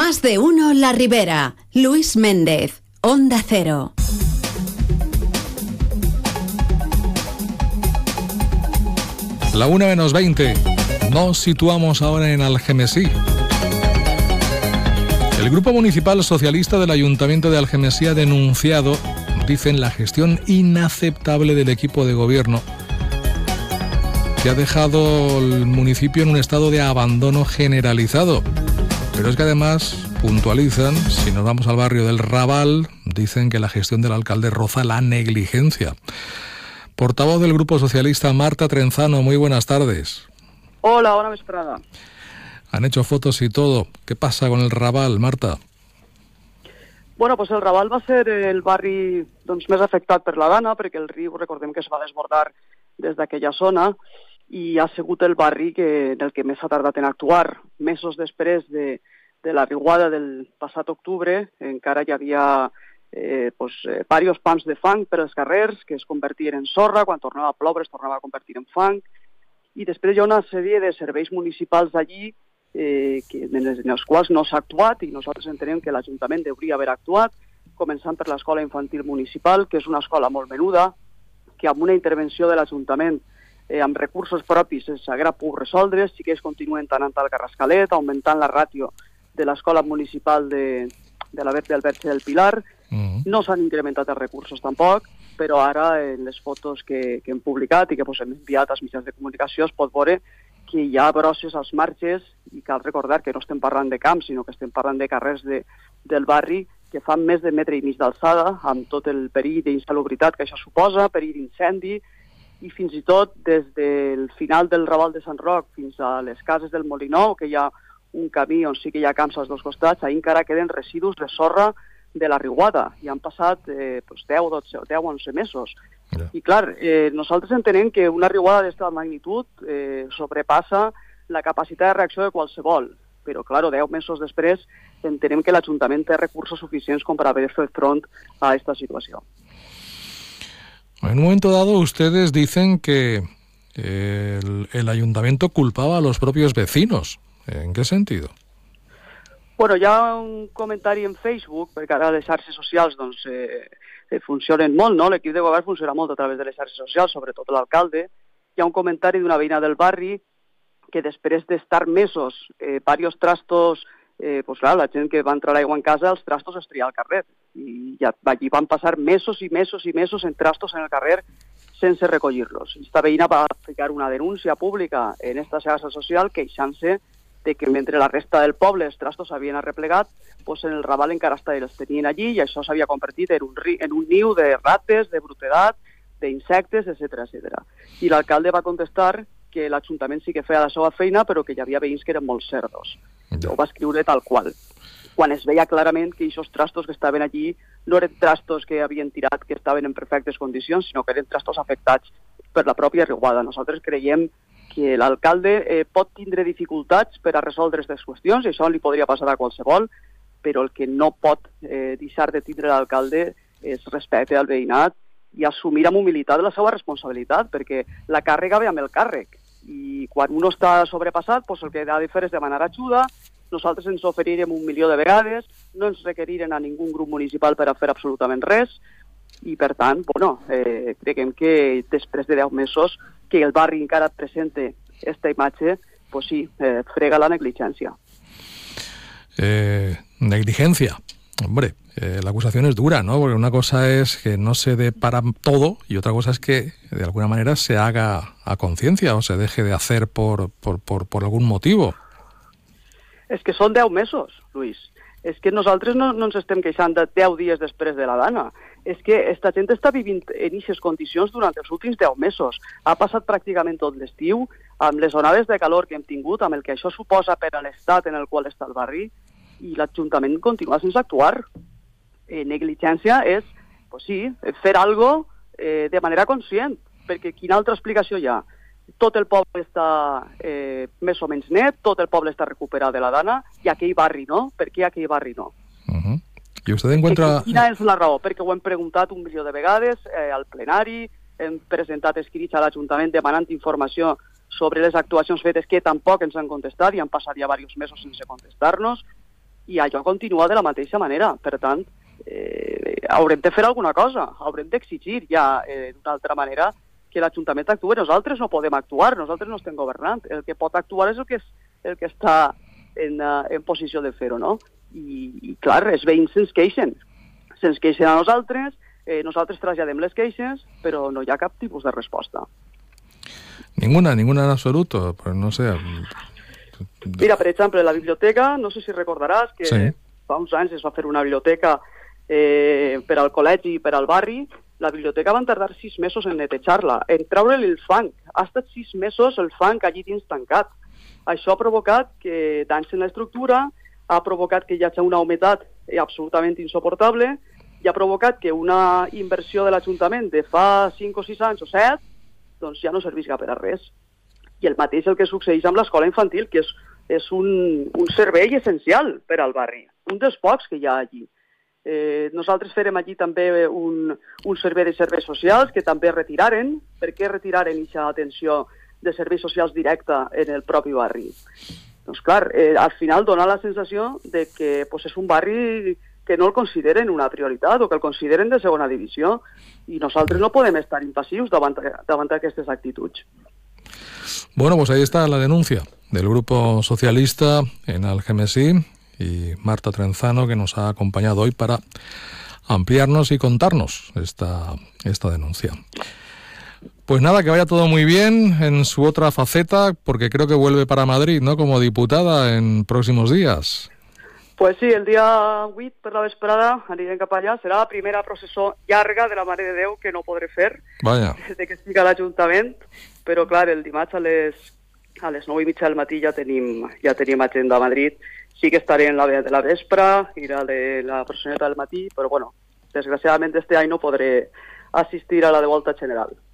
Más de uno La Ribera. Luis Méndez, Onda Cero. La 1:20. Nos situamos ahora en Algemesí. El Grupo Municipal Socialista del Ayuntamiento de Algemesí ha denunciado, dicen, la gestión inaceptable del equipo de gobierno, que ha dejado el municipio en un estado de abandono generalizado. Pero es que además puntualizan, si nos vamos al barrio del Raval, dicen que la gestión del alcalde roza la negligencia. Portavoz del Grupo Socialista, Marta Trenzano, muy buenas tardes. Hola, bona vesprada. Han hecho fotos y todo. ¿Qué pasa con el Raval, Marta? Bueno, pues el Raval va ser el barri més afectat per la Dana, perquè el riu, recordem que es va desbordar des d'aquella zona, i ha sigut el barri en el que més s'ha tardat en actuar. Mesos després de la riuada del passat octubre, encara hi havia diversos pans de fang per als carrers que es convertien en sorra, quan tornava a ploure es tornava a convertir en fang, i després hi ha una sèrie de serveis municipals allí en els quals no s'ha actuat, i nosaltres entenem que l'Ajuntament hauria haver actuat, començant per l'escola infantil municipal, que és una escola molt menuda, que amb una intervenció de l'Ajuntament amb recursos propis s'haguera pogut resoldre, sí que es continuen anant al Carrascalet, augmentant la ràtio de l'escola municipal de la Verge del Verge del Pilar. No s'han incrementat els recursos tampoc, però ara en les fotos que hem publicat i que hem enviat als mitjans de comunicació es pot veure que hi ha brosses als marges, i cal recordar que no estem parlant de camps, sinó que estem parlant de carrers del barri que fan més de 1,5 metres d'alçada, amb tot el perill d'insalubritat que això suposa, perill d'incendi, i fins i tot des del final del Raval de Sant Roc fins a les cases del Molinou, que hi ha un camí on sí que hi ha camps als dos costats, ahí encara queden residus de sorra de la riuada, i han passat 10 o 11 mesos. I clar, nosaltres entenem que una riuada d'esta magnitud sobrepassa la capacitat de reacció de qualsevol, però clar, 10 mesos després entenem que l'Ajuntament té recursos suficients com per haver fet front a aquesta situació. En un momento dado ustedes dicen que el Ayuntamiento culpaba a los propios vecinos. ¿En qué sentido? Bueno, hi ha un comentari en Facebook, perquè ara les xarxes socials funcionen molt, no? L'equip de govern funciona molt a través de les xarxes socials, sobretot l'alcalde. Hi ha un comentari d'una veïna del barri que després d'estar mesos, diversos trastos, la gent que va entrar aigua en casa, els trastos es tria al carrer. I allí van passar mesos i mesos i mesos en trastos en el carrer sense recollir-los. Esta veïna va ficar una denúncia pública en esta xarxa social queixant-se de que mentre la resta del poble els trastos s'havien arreplegat, en el Raval encara els tenien allí, i això s'havia convertit en un niu de rates, de brutedat, d'insectes, etc. I l'alcalde va contestar que l'Ajuntament sí que feia la seva feina, però que hi havia veïns que eren molt cerdos. Ho va escriure tal qual, quan es veia clarament que aquests trastos que estaven allí no eren trastos que havien tirat, que estaven en perfectes condicions, sinó que eren trastos afectats per la pròpia riuada. Nosaltres creiem que l'alcalde pot tindre dificultats per a resoldre aquestes qüestions, i això li podria passar a qualsevol, però el que no pot deixar de tindre l'alcalde és respecte al veïnat i assumir amb humilitat la seva responsabilitat, perquè la càrrega ve amb el càrrec, i quan un està sobrepassat, el que ha de fer és demanar ajuda. Nosaltres ens oferirem 1.000.000 de vegades, no ens requeriren a ningú grup municipal per a fer absolutament res, i per tant, creiem que després de 10 mesos que el barri encara presente esta imatge, sí, frega la negligència. Negligencia. Hombre, la acusación es dura, ¿no? Porque una cosa es que no se dé para todo y otra cosa es que de alguna manera se haga a conciencia o se deje de hacer por algún motivo. És que són 10 mesos, Luis. És que nosaltres no ens estem queixant de 10 dies després de la Dana. És que esta gent està vivint en aquestes condicions durant els últims 10 mesos. Ha passat pràcticament tot l'estiu, amb les onades de calor que hem tingut, amb el que això suposa per a l'estat en el qual està el barri, i l'Ajuntament continua sense actuar. Negligència és, fer alguna cosa de manera conscient, perquè quina altra explicació hi ha? Tot el poble està més o menys net, tot el poble està recuperat de la Dana, i aquell barri no? Per què aquell barri no? ¿Y usted encuentra...? Quina és la raó? Perquè ho hem preguntat 1.000.000 de vegades al plenari, hem presentat escrits a l'Ajuntament demanant informació sobre les actuacions fetes que tampoc ens han contestat i han passat ja diversos mesos sense contestar-nos, i allò continua de la mateixa manera. Per tant, haurem de fer alguna cosa, haurem d'exigir ja d'una altra manera que l'Ajuntament actuï. Nosaltres no podem actuar, nosaltres no estem governant. El que pot actuar és el que està en posició de fer-ho, no? I clar, els veïns se'ns queixen a nosaltres, nosaltres traslladem les queixes, però no hi ha cap tipus de resposta. Ninguna en absoluto, pues no sé. Mira, per exemple, la biblioteca, no sé si recordaràs que sí. Fa uns anys es va fer una biblioteca per al col·legi i per al barri. La biblioteca van tardar 6 mesos en netejar-la, en treure-li el fang. Ha estat 6 mesos el fang allí dins tancat. Això ha provocat que danys en l'estructura, ha provocat que hi hagi una humitat absolutament insoportable i ha provocat que una inversió de l'Ajuntament de fa 5 o 6 anys o 7 doncs ja no servisca per a res. I el mateix el que succeeix amb l'escola infantil, que és un servei essencial per al barri, un dels pocs que hi ha allí. Nosaltres farem allí també un servei de serveis socials que també retiraren. Per què retiraren aquesta atenció de serveis socials directa en el propi barri? Doncs clar, al final dona la sensació de que és un barri que no el consideren una prioritat o que el consideren de segona divisió, i nosaltres no podem estar impassius davant d'aquestes actituds. Bueno, pues ahí está la denuncia del Grupo Socialista en Algemesí y Marta Trenzano, que nos ha acompañado hoy para ampliarnos y contarnos esta denuncia. Pues nada, que vaya todo muy bien en su otra faceta, porque creo que vuelve para Madrid, ¿no?, como diputada en próximos días. Pues sí, el dia 8 per la vesprada anirem cap allà. Serà la primera processó llarga de la Mare de Déu que no podré fer. Vaya. Des que estic a l'Ajuntament, però clar, el dimarts a les 9:30 del matí ja tenim agenda a Madrid. Sí que estaré en la de la vespre i la processoneta del matí, però bueno, desgraciadament este any no podré assistir a la de volta general.